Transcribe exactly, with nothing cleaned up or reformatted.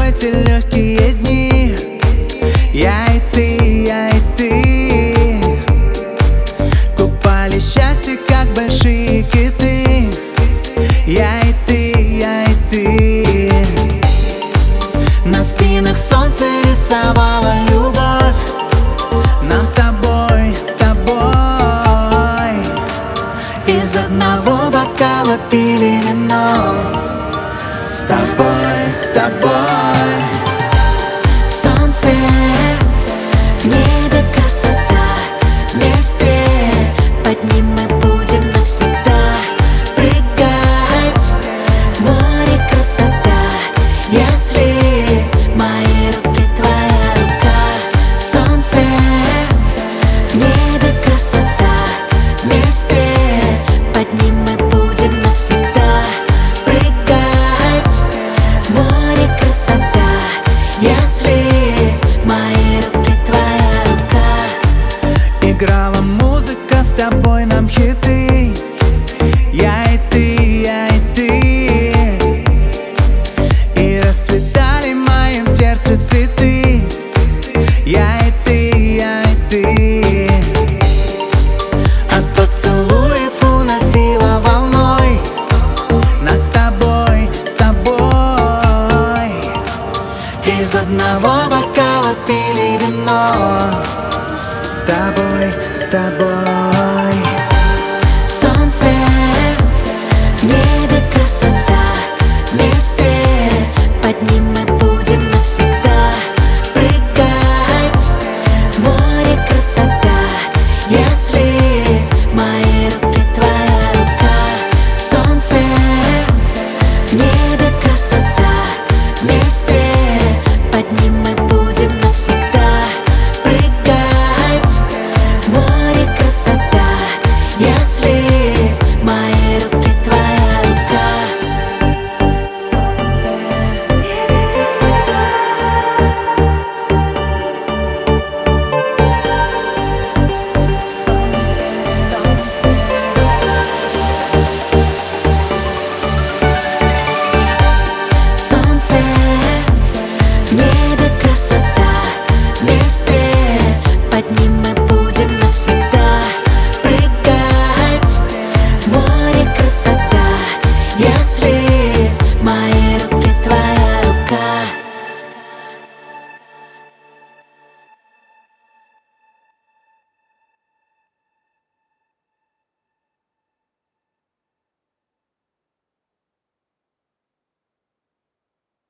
эти легкие дни. Я и ты, я и ты купали счастье, как большие киты. Я и ты, я и ты. На спинах солнце рисовало любовь. Нам с тобой, с тобой из одного бокала пили вино. С тобой, с тобой.